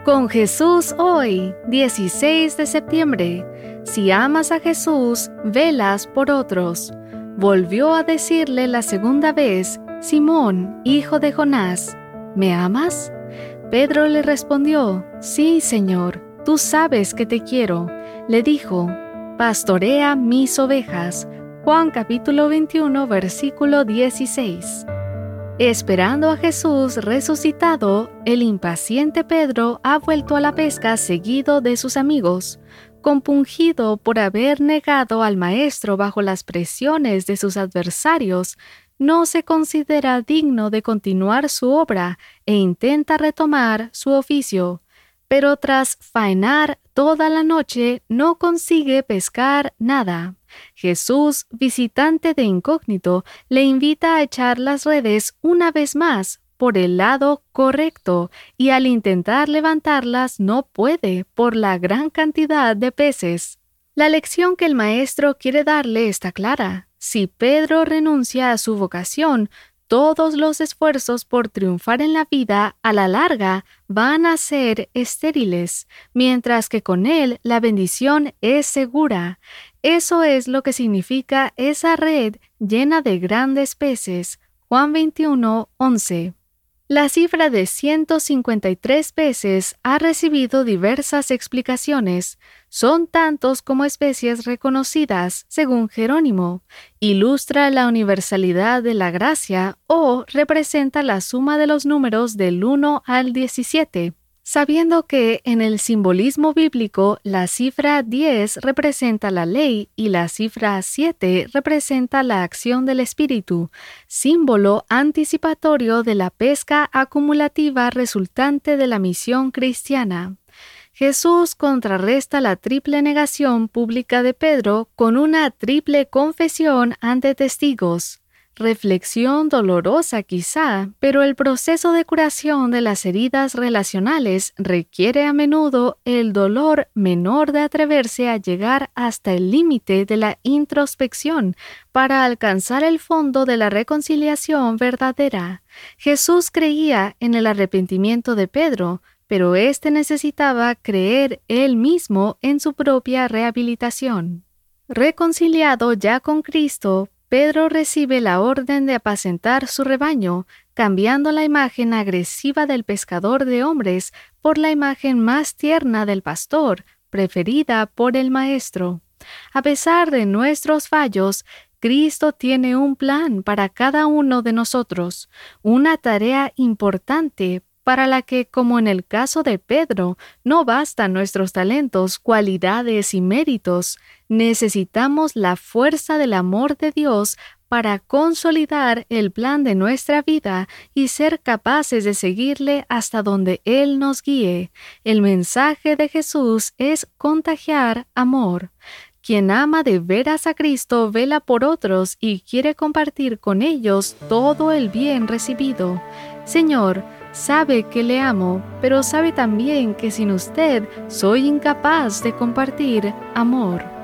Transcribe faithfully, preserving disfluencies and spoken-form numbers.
Con Jesús hoy, dieciséis de septiembre. Si amas a Jesús, velas por otros. Volvió a decirle la segunda vez: Simón, hijo de Jonás, ¿me amas? Pedro le respondió: Sí, Señor, tú sabes que te quiero. Le dijo: Pastorea mis ovejas. Juan capítulo veintiuno, versículo dieciséis. Esperando a Jesús resucitado, el impaciente Pedro ha vuelto a la pesca seguido de sus amigos. Compungido por haber negado al Maestro bajo las presiones de sus adversarios, no se considera digno de continuar su obra e intenta retomar su oficio. Pero tras faenar toda la noche, no consigue pescar nada. Jesús, visitante de incógnito, le invita a echar las redes una vez más por el lado correcto, y al intentar levantarlas no puede por la gran cantidad de peces. La lección que el Maestro quiere darle está clara. Si Pedro renuncia a su vocación, todos los esfuerzos por triunfar en la vida a la larga van a ser estériles, mientras que con él la bendición es segura. Eso es lo que significa esa red llena de grandes peces. Juan veintiuno, once. La cifra de ciento cincuenta y tres peces ha recibido diversas explicaciones. Son tantos como especies reconocidas, según Jerónimo. Ilustra la universalidad de la gracia o representa la suma de los números del uno al diecisiete. Sabiendo que en el simbolismo bíblico la cifra diez representa la ley y la cifra siete representa la acción del Espíritu, símbolo anticipatorio de la pesca acumulativa resultante de la misión cristiana. Jesús contrarresta la triple negación pública de Pedro con una triple confesión ante testigos. Reflexión dolorosa quizá, pero el proceso de curación de las heridas relacionales requiere a menudo el dolor menor de atreverse a llegar hasta el límite de la introspección para alcanzar el fondo de la reconciliación verdadera. Jesús creía en el arrepentimiento de Pedro, pero éste necesitaba creer él mismo en su propia rehabilitación. Reconciliado ya con Cristo, Pedro recibe la orden de apacentar su rebaño, cambiando la imagen agresiva del pescador de hombres por la imagen más tierna del pastor, preferida por el Maestro. A pesar de nuestros fallos, Cristo tiene un plan para cada uno de nosotros, una tarea importante para la que, como en el caso de Pedro, no bastan nuestros talentos, cualidades y méritos. Necesitamos la fuerza del amor de Dios para consolidar el plan de nuestra vida y ser capaces de seguirle hasta donde Él nos guíe. El mensaje de Jesús es contagiar amor. Quien ama de veras a Cristo vela por otros y quiere compartir con ellos todo el bien recibido. Señor, sabe que le amo, pero sabe también que sin usted soy incapaz de compartir amor.